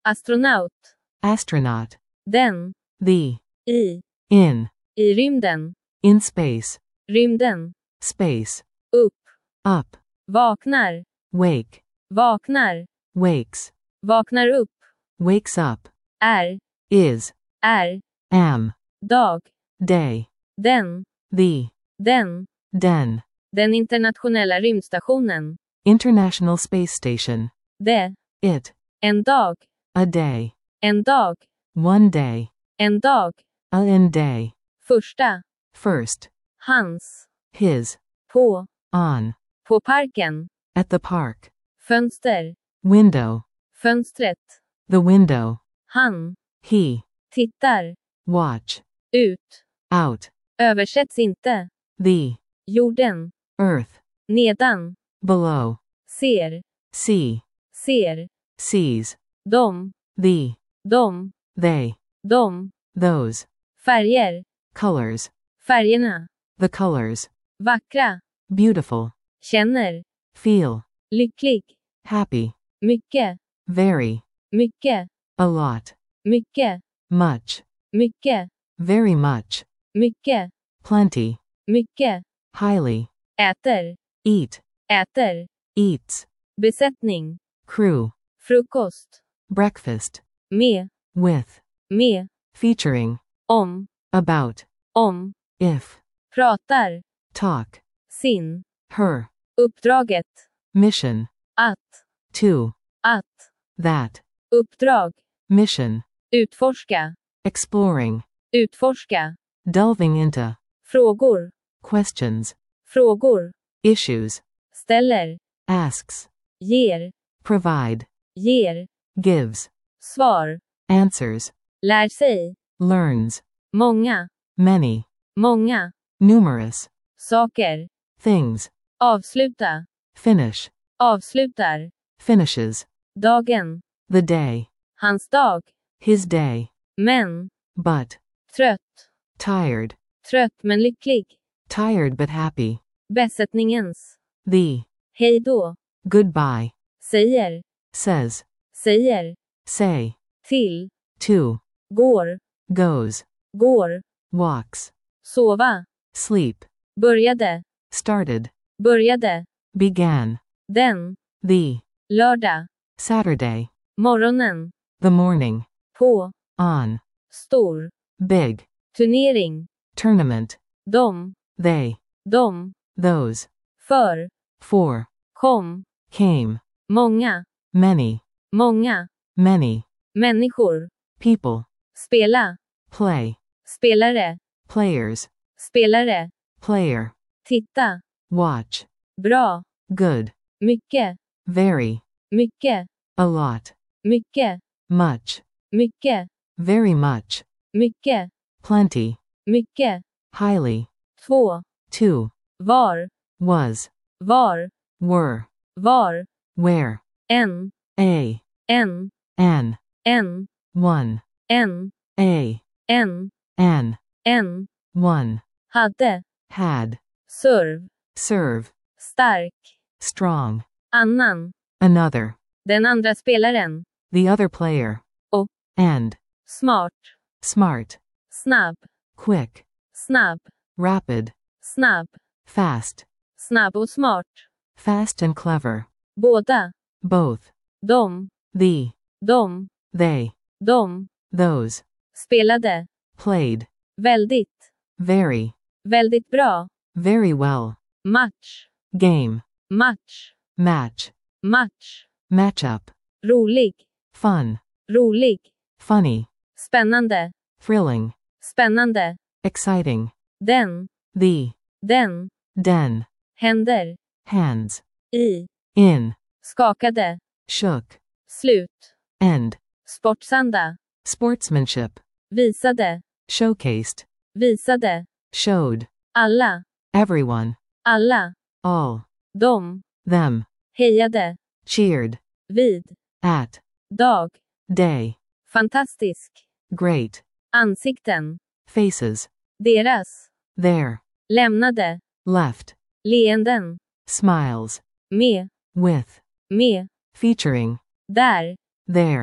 Astronaut. Astronaut. Den. The. I. In. I rymden. In space. Rymden. Space. Upp. Up. Vaknar. Wake. Vaknar. Wakes. Vaknar upp. Wakes up. Är. Is. Är. Am. Dag. Day. Den. The. Den. Den. Den internationella rymdstationen. International Space Station. Det. It. En dag. A day. En dag. One day. En dag. A in day. Första. First. Hans. His. På. On. På parken. At the park. Fönster. Window. Fönstret. The window. Han. He. Tittar. Watch. Ut. Out. Översätts inte. The. Jorden. Earth. Nedan. Below. Ser. See. Ser. Sees. Dom. The. Dom. They. Dom. Those. Färger. Colors. Färgerna. The colors. Vackra. Beautiful. Känner. Feel. Lycklig. Happy. Mycket. Very. Mycket. A lot. Mycket. Much. Mycket. Very much. Mycket. Plenty. Mycket. Highly. Äter. Eat. Äter. Eats. Besättning. Crew. Frukost. Breakfast. Med. With. Med. Featuring. Om. About. Om. If. Pratar. Talk. Sin. Her. Uppdraget. Mission. Att. To. Att. That. Uppdrag. Mission. Utforska. Exploring. Utforska. Delving into. Frågor. Questions. Frågor. Issues. Ställer. Asks. Ger. Provide. Ger. Gives. Svar. Answers. Lär sig. Learns. Många. Many. Många. Numerous. Saker. Things. Avsluta. Finish. Avslutar. Finishes. Dagen. The day. Hans dag. His day. Men. But. Trött. Tired. Trött men lycklig. Tired but happy. Besättningens. The. Hej då. Goodbye. Säger. Says. Säger. Say. Till. To. Går. Goes. Går. Walks. Sova. Sleep. Började. Started. Började. Began. Den. The. Lördag. Saturday. Morgonen. The morning. På. On. Stor. Big. Turnering. Tournament. Dom. They. Dom. Those. För. For. Kom. Came. Många. Many. Många. Many. Människor. People. Spela. Play. Spelare. Players. Spelare. Player. Titta. Watch. Bra. Good. Mycket. Very. Mycket. A lot. Mycket. Much. Mycket. Very much. Mycket. Plenty. Mycket. Highly. Två. Two. Var. Was. Var. Were. Var. Where. En. A. En. An. En. One. En. A. En. An. En. One. Hade. Had. Serv. Serve. Stark. Strong. Annan. Another. Den andra spelaren. The other player. Och. And. Smart. Smart. Snabb. Quick. Snabb. Rapid. Snabb. Fast. Snabb och smart. Fast and clever. Båda. Both. Dom. The. Dom. They. Dom. Those. Spelade. Played. Väldigt. Very. Väldigt bra. Very well. Match. Game. Match. Match. Match. Matchup. Rolig. Fun. Rolig. Funny. Spännande. Thrilling. Spännande. Exciting. Den. The. Den. Den. Händer. Hands. I. In. Skakade. Shook. Slut. End. Sportsanda. Sportsmanship. Visade. Showcased. Visade. Showed. Alla. Everyone. Alla. All. Dom. Them. Hejade. Cheered. Vid. At. Dag. Day. Fantastisk. Great. Ansikten. Faces. Deras. There. Lämnade. Left. Leenden. Smiles. Med. With. Med. Featuring. Där. There.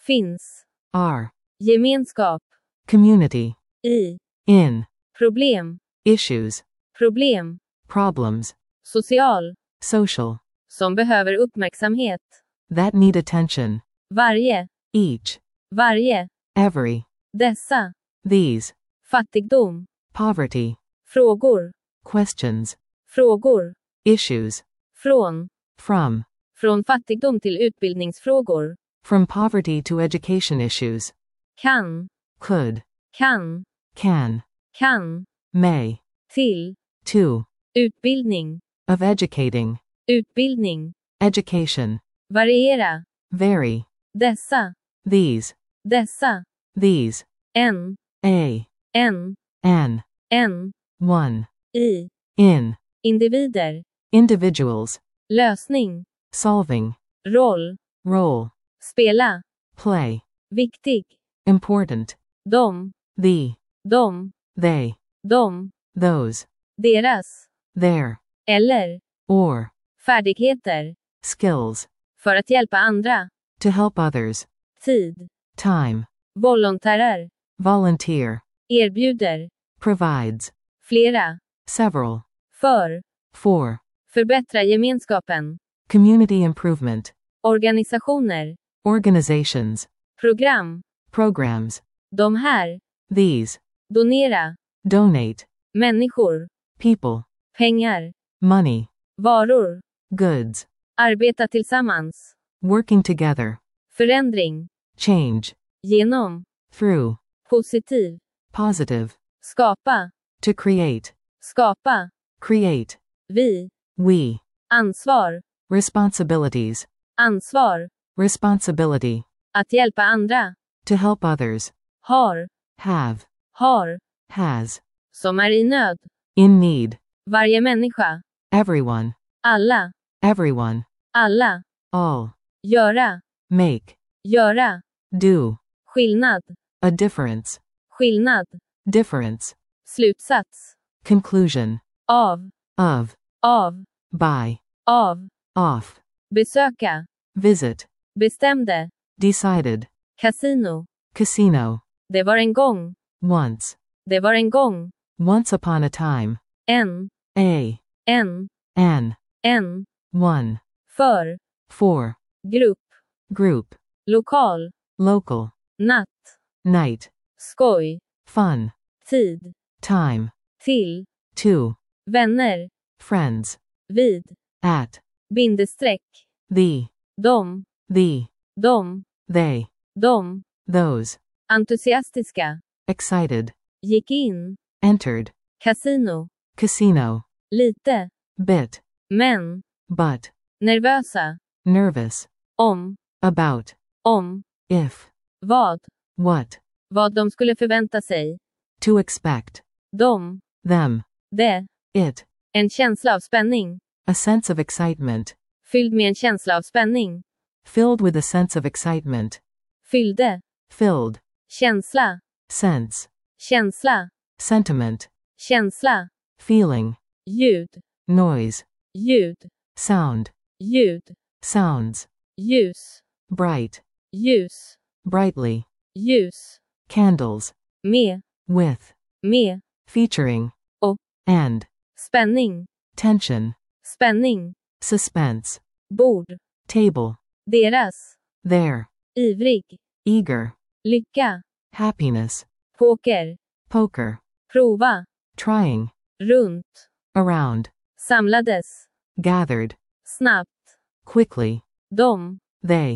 finns, are, gemenskap, community, i, in, problem, issues, problem, problems, social, social, som behöver uppmärksamhet, that need attention, varje, each, varje, every, dessa, these, fattigdom, poverty, frågor, questions, frågor, issues, från, from fattigdom till utbildningsfrågor, from poverty to education issues, kan, could, kan, can, may, till, to, utbildning, of educating, utbildning, education, variera, vary, dessa, these, these, en, a, en, an, one, i, in, individer, individuals, lösning, solving, roll, role, spela, play, viktig, important, de, the, they, de, those, deras, their, eller, or, färdigheter, skills, för att hjälpa andra, to help others, tid, time, volontärer, volunteer, erbjuder, provides, flera, several, för, for, förbättra gemenskapen, community improvement, organisationer, organizations, program, programs, de här, these, donera, donate, människor, people, pengar, money, varor, goods, arbeta tillsammans, working together, förändring, change, genom, through, positiv, positive, skapa, to create, skapa, create, vi, we, ansvar, responsibilities, ansvar, responsibility, att hjälpa andra, to help others, har, have, has, som är i nöd, in need, varje människa, everyone, alla, everyone, alla, all, göra, make, göra, do, skillnad, a difference, skillnad, difference, slutsats, conclusion, av, of, by, av, off, besöka, visit, bestämde, decided, kasino, casino, det var en gång, once, det var en gång, once upon a time, en, a, en, an, one, för, for, grupp, group, lokal, local, natt, night, skoj, fun, tid, time, till, to, vänner, friends, vid, at, bindestreck, the, de, they, de, those, entusiastiska, excited, gick in, entered, kasino, casino, lite, bit, men, but, nervösa, nervous, om, about, if, vad what, de skulle förvänta sig, to expect, de, them, det, it, en känsla av spänning, a sense of excitement, fylld med en känsla av spänning, filled with a sense of excitement, fyllde, filled, känsla, sense, känsla, sentiment, känsla, feeling, ljud, noise, ljud, sound, ljud, sounds, ljus, bright, ljus, brightly, ljus, candles, med, with, featuring, och, and, spänning, tension, spänning, suspense, bord, table, deras, there, ivrig, eager, lycka, happiness, poker, poker, prova, trying, runt, around, samlades, gathered, snabbt, quickly, de, they,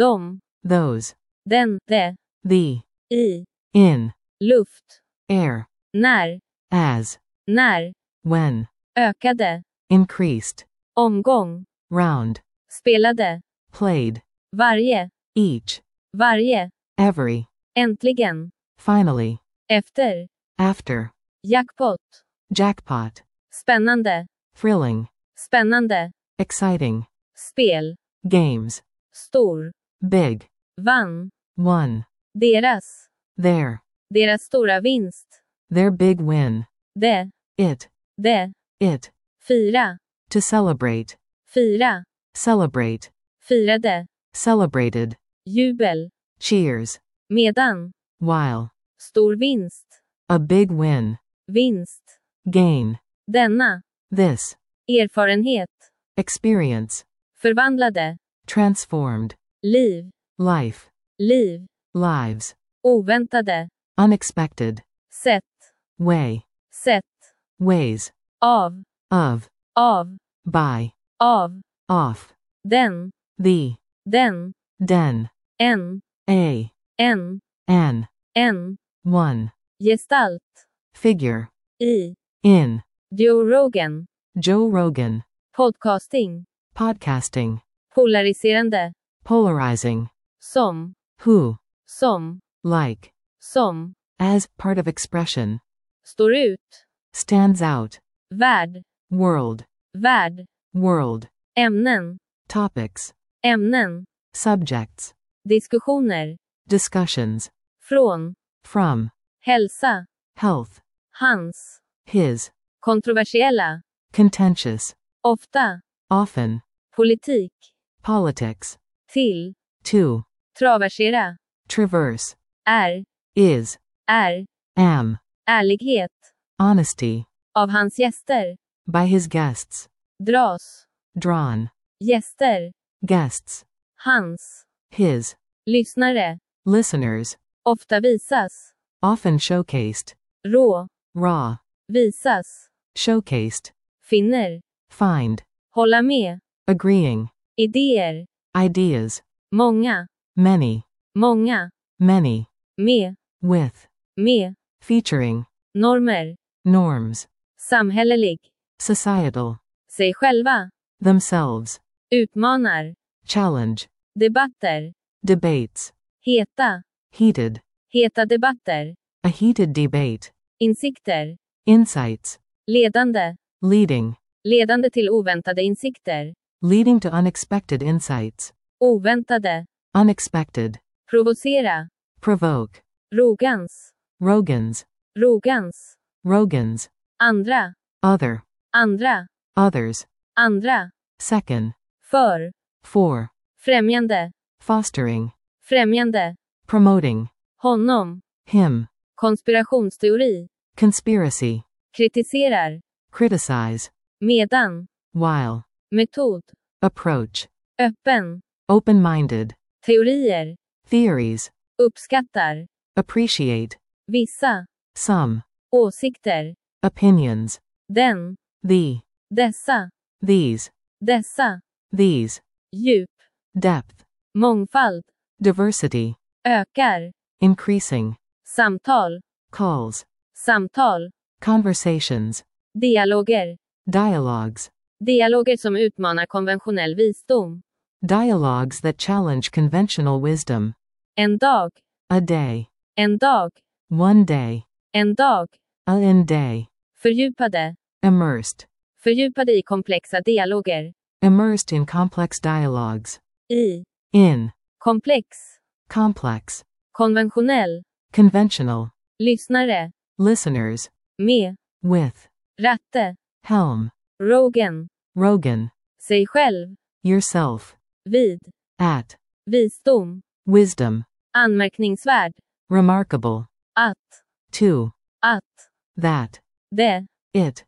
those, den, det, the, i, in, luft, air, när, as, när, when, ökade, increased, omgång, round, spelade, played, varje, each, varje, every, äntligen, finally, efter, after, jackpot, jackpot, spännande, thrilling, spännande, exciting, spel, games, stor, big, vann, won, deras, their stora vinst, big win, det, it, fira, to celebrate, fira, celebrate, firade, celebrated, jubel, cheers, medan, while, stor vinst, a big win, vinst, gain, denna, this, erfarenhet, experience, förvandlade, transformed, liv, life, liv, lives, oväntade, unexpected, sätt, way, sätt, ways, av, of, by, av, off, den, the, den, den, en, a, en, an, one, gestalt, figure, i, in, Joe Rogan, Joe Rogan, podcasting, podcasting, polariserande, polarizing, som, who, som, like, som, as, part of expression, står ut, stands out, värld, world, värld, world, ämnen, topics, ämnen, subjects, diskussioner, discussions, från, from, hälsa, health, hans, his, kontroversiella, contentious, ofta, often, politik, politics, till, to, traversera, traverse, is, am, ärlighet, honesty, av hans gäster, by his guests, dras, drawn, gäster, guests, hans, his, lyssnare, listeners, ofta visas, often showcased, rå, raw, visas, showcased, finner, find, hålla med, agreeing, idéer, ideas, många, many, många, many, med, with, featuring, normer, norms, samhällelig, societal, sig själva, themselves, utmanar, challenge, debatter, debates, heta, heated, heta debatter, a heated debate, insikter, insights, ledande, leading, ledande till oväntade insikter, leading to unexpected insights, oväntade, unexpected, provocera, provoke, Rogans, Rogans, Rogans, Rogans, andra, other, andra, others, andra, second, för, for, främjande, fostering, främjande, promoting, honom, him, konspirationsteori, conspiracy, kritiserar, criticize, medan, while, metod, approach, öppen, open-minded, teorier, theories, uppskattar, appreciate, vissa, some, åsikter, opinions, den, the, dessa, these, dessa, these, djup, depth, mångfald, diversity, ökar, increasing, samtal, calls, samtal, conversations, dialoger, dialogues, dialoger som utmanar konventionell visdom, dialogues that challenge conventional wisdom, en dag, a day, en dag, one day, en dag, a in day, fördjupade, immersed, fördjupade i komplexa dialoger, immersed in complex dialogues, i, in, komplex, complex, konventionell, conventional, lyssnare, listeners, med, with, ratte, helm, Rogan, Rogan, sig själv, yourself, vid, at, visdom, wisdom, anmärkningsvärd, remarkable, att, to, att, that, det, it,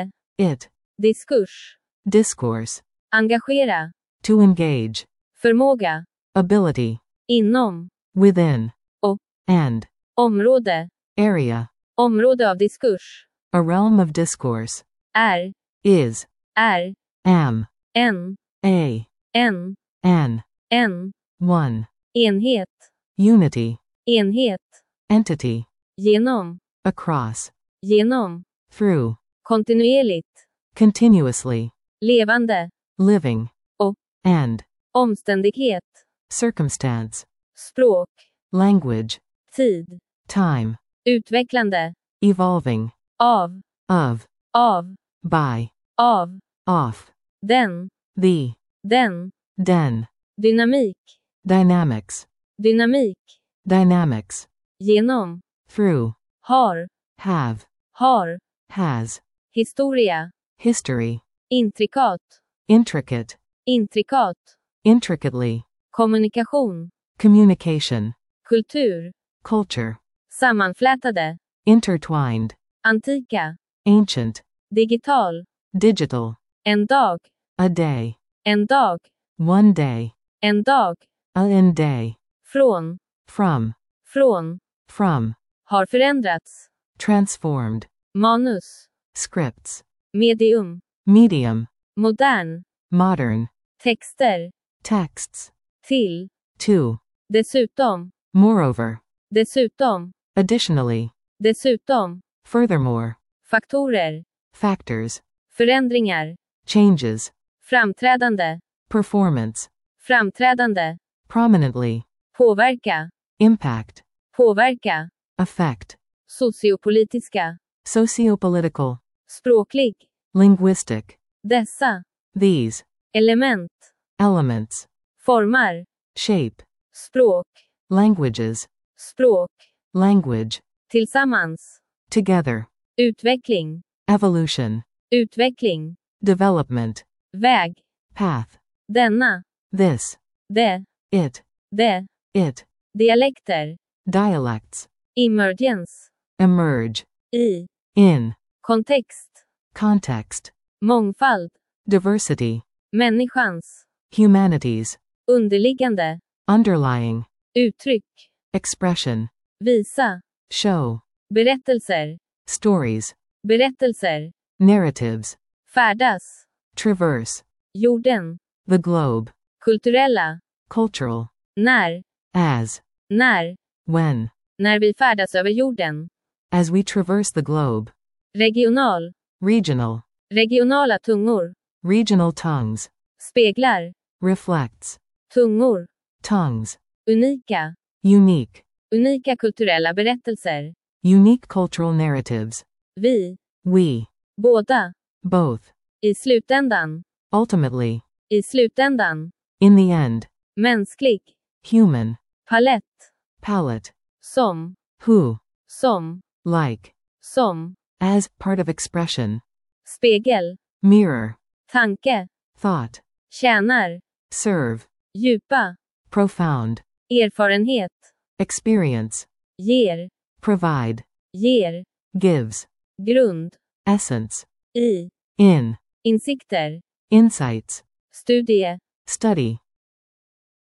diskurs, discourse, engagera, to engage, förmåga, ability, inom, within, och, and, område, area, område av diskurs, a realm of discourse, är, is, är, am, en, a, en, an, one, enhet, unity, enhet, entity, genom, across, genom, through, kontinuerligt, continuously, levande, living, och, and, omständighet, circumstance, språk, language, tid, time, utvecklande, evolving, av, of, by, av, off, den, the, den, den, dynamik, dynamics, dynamik, dynamics, genom, through, har, have, has, historia, history, intrikat, intricate, intrikat, intricately, kommunikation, communication, kultur, culture, sammanflätade, intertwined, antika, ancient, digital, digital, en dag, a day, en dag, one day, en dag, an day, från, from, från, har förändrats, transformed, manus, scripts, medium, medium, modern, modern, texter, texts, till, to, dessutom, moreover, dessutom, additionally, dessutom, furthermore, faktorer, factors, förändringar, changes, framträdande, performance, framträdande, prominently, påverka, impact, påverka, affect, sociopolitiska, sociopolitical, språklig, linguistic, dessa, these, element, elements, formar, shape, språk, languages, språk, language, tillsammans, together, utveckling, evolution, utveckling, development, väg, path, denna, this, det, it, it, dialekter, dialects, emergence, emerge, i, in, kontext, context, mångfald, diversity, människans, humanities, underliggande, underlying, uttryck, expression, visa, show, berättelser, stories, berättelser, narratives, färdas, traverse, jorden, the globe, kulturella, cultural, när, as, when, när vi färdas över jorden, as we traverse the globe, regional, regional, regionala tungor, regional tongues, speglar, reflects, tungor, tongues, unika, unique, unika kulturella berättelser, unique cultural narratives, we, båda, both, i slutändan, ultimately, i slutändan, in the end, mänsklig, human, palett, palette, som, who, som, like, som, as, part of expression, spegel, mirror, tanke, thought, tjänar, serve, djupa, profound, erfarenhet, experience, ger, provide, ger, gives, grund, essence, i, in, insikter, insights, studie, study,